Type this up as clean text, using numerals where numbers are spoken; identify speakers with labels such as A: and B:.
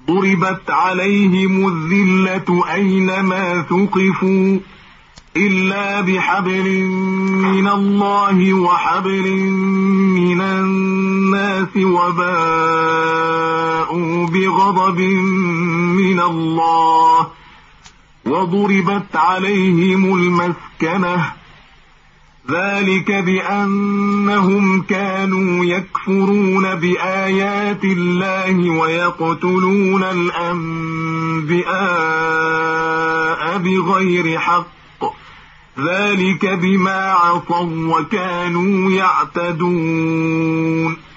A: ضربت عليهم الذلة أينما ثقفوا إلا بحبل من الله وحبل من الناس وباءوا بغضب من الله وضربت عليهم المسكنة ذلك بأنهم كانوا يكفرون بآيات الله ويقتلون الأنبياء بغير حق ذلك بما عصوا وكانوا يعتدون